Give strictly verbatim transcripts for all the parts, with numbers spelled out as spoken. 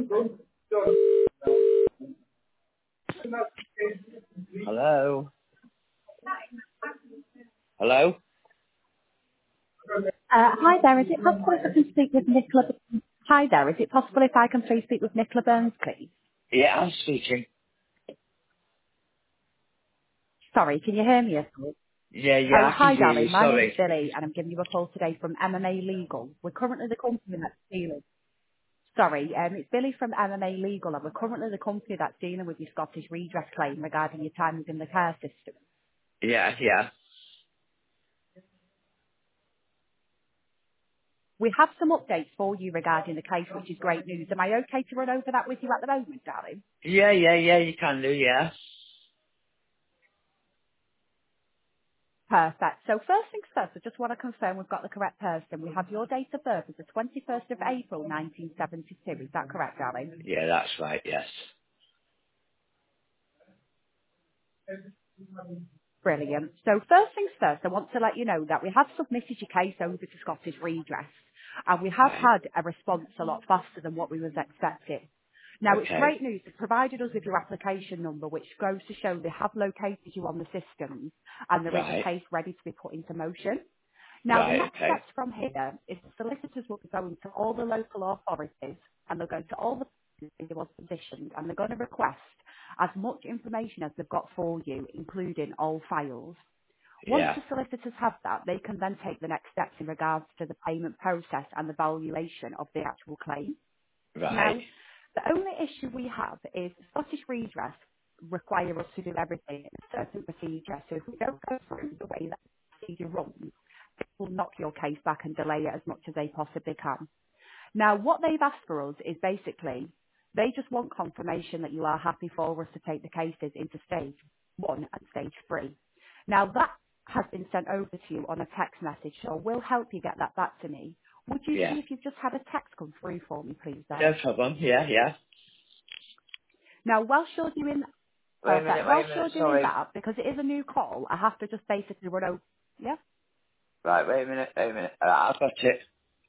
Hello? Hello? Uh, hi there. Is it possible if I can speak with Nicola? Hi there. Is it possible if I can please speak with Nicola Burns, please? Yeah, I'm speaking. Sorry, can you hear me at all? Yeah, Oh, yeah, I can hi, hear you, darling. My name's sorry. Billy, and I'm giving you a call today from M M A Legal. We're currently the company that's dealing. Sorry, um, it's Billy from M M A Legal, and we're currently the company that's dealing with your Scottish redress claim regarding your time within the care system. Yeah, yeah. We have some updates for you regarding the case, which is great news. Am I okay to run over that with you at the moment, darling? Yeah, yeah, yeah, you can do, yeah. Perfect. So first things first, I just want to confirm we've got the correct person. We have your date of birth as the twenty-first of April, nineteen seventy-two. Is that correct, darling? Yeah, that's right, yes. Brilliant. So first things first, I want to let you know that we have submitted your case over to Scottish Redress, and we have Right, had a response a lot faster than what we was expecting. Now, it's okay. great news. They've provided us with your application number, which goes to show they have located you on the system, and there is a Right, case ready to be put into motion. Now, the right, next okay. steps from here is the solicitors will be going to all the local authorities and they'll go to all the individuals positioned and they're going to request as much information as they've got for you, including all files. Once Yeah, the solicitors have that, they can then take the next steps in regards to the payment process and the valuation of the actual claim. right. Now, the only issue we have is Scottish Redress require us to do everything in a certain procedure. So if we don't go through the way that procedure runs, it will knock your case back and delay it as much as they possibly can. Now, what they've asked for us is basically, they just want confirmation that you are happy for us to take the cases into stage one and stage three. Now, that has been sent over to you on a text message, so we'll help you get that back to me. Would you Yeah. see if you've just had a text come through for me, please, No darling? problem, yeah, yeah. Now, whilst you're doing Wait a minute, perfect, wait a whilst minute, you're doing sorry. that, because it is a new call, I have to just basically run over. Yeah, Right, wait a minute, wait a minute. Right, I've got it.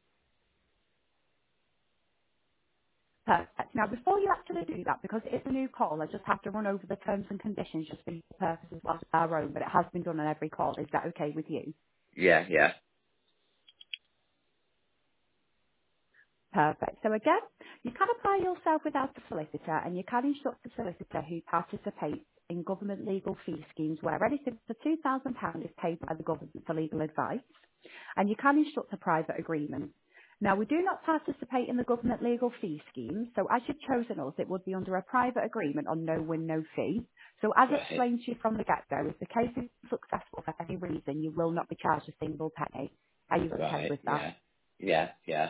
perfect. Now, before you actually do that, because it is a new call, I just have to run over the terms and conditions just for the purposes of our own. But it has been done on every call. Is that okay with you? Yeah, yeah. Perfect. So again, you can apply yourself without a solicitor, and you can instruct a solicitor who participates in government legal fee schemes where anything to two thousand pounds is paid by the government for legal advice, and you can instruct a private agreement. Now, we do not participate in the government legal fee scheme, so as you've chosen us, it would be under a private agreement on no win, no fee. So as Right, explained to you from the get-go, if the case is successful for any reason, you will not be charged a single penny. Are you okay right, with that? yeah. Yeah, yeah.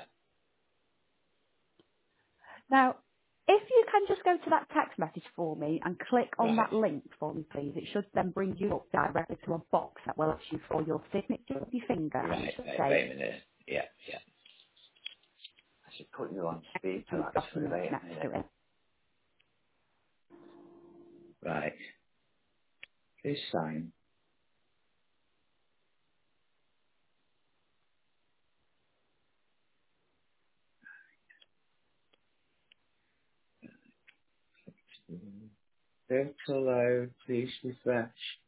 Now, if you can just go to that text message for me and click on Right, that link for me, please, it should then bring you up directly to a box that will ask you for your signature with your finger, and it right, should right, say wait a minute. Yeah, yeah. I should put you on speaker, execute actually, documents wait a next minute. to it. Right. Please sign. Virtual load, please refresh.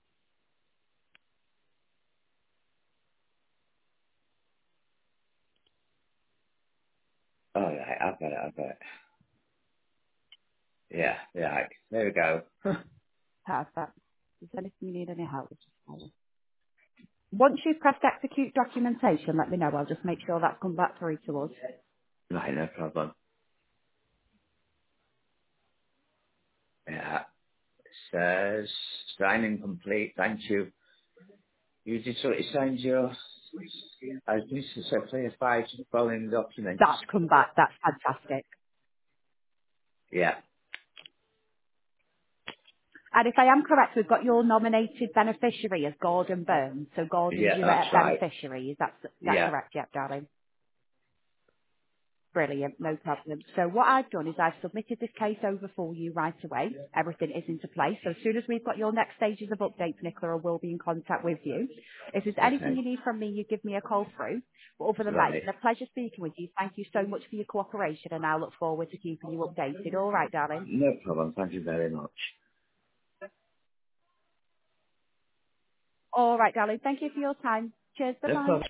All right, I've got it, I've got it. Yeah, right. There we go. Perfect. Is there anything you need any help with? Once you've pressed execute documentation, let me know. I'll just make sure that's come back through to us. Right, no problem. Yeah. Says, signing complete, thank you. You just sort of signed your, I need to say, please five following documents. That's come back. That's fantastic. Yeah. And if I am correct, we've got your nominated beneficiary as Gordon Burns. So Gordon's Yeah, your that's uh, right. beneficiary. Is that, is that Yeah. correct? Yep, darling. Brilliant, no problem. So what I've done is I've submitted this case over for you right away. Everything is into place. So as soon as we've got your next stages of updates, Nicola, I will be in contact with you. If there's anything Okay. you need from me, you give me a call through. But other than that, it's Right. been a pleasure speaking with you. Thank you so much for your cooperation, and I look forward to keeping you updated. All right, darling. No problem. Thank you very much. All right, darling. Thank you for your time. Cheers. No Bye-bye. problem.